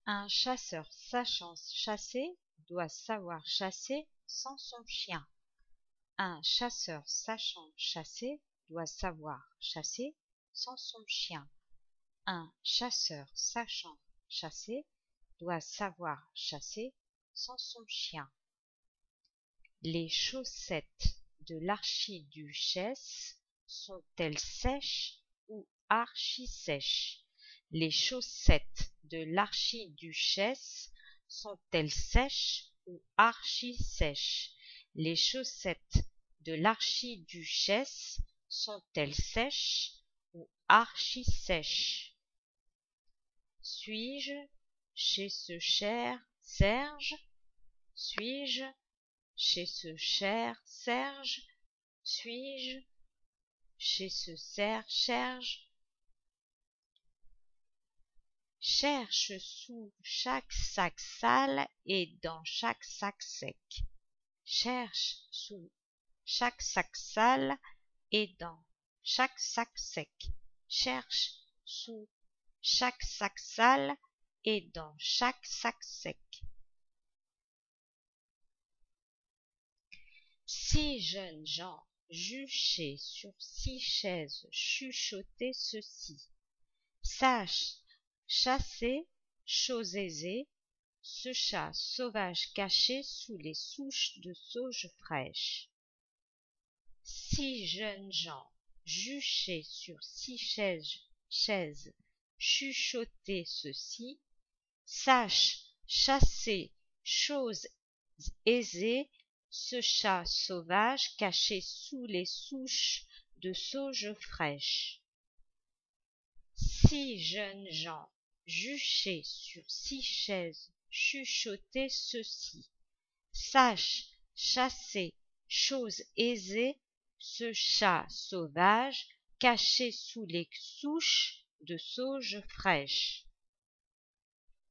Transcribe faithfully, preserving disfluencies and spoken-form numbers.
Un chasseur sachant chasser doit savoir chasser sans son chien. Un chasseur sachant chasser doit savoir chasser sans son chien. Un chasseur sachant chasser doit savoir chasser sans son chien. Les chaussettes de l'archiduchesse sont-elles sèches ou archi-sèches? Les chaussettes de l'archiduchesse sont-elles sèches ou archi-sèches? Les chaussettes de l'archiduchesse sont-elles sèches ou archi-sèches? Suis-je chez ce cher Serge? Suis-je chez ce cher Serge? Suis-je chez ce cer Serge? Cherche sous chaque sac sale et dans chaque sac sec. Cherche sous chaque sac sale et dans chaque sac sec. Cherche sous chaque sac sale et dans chaque sac sec. Six jeunes gens juchés sur six chaises chuchotaient ceci. Sache chasser, chose aisée, ce chat sauvage caché sous les souches de sauge fraîche. Six jeunes gens juchés sur six chaises, chaises chuchotaient ceci. Sache chasser, chose aisée, ce chat sauvage caché sous les souches de sauge fraîche. Six jeunes gens juchés sur six chaises chuchotaient ceci. Sache chasser, chose aisée, ce chat sauvage caché sous les souches de sauge fraîche.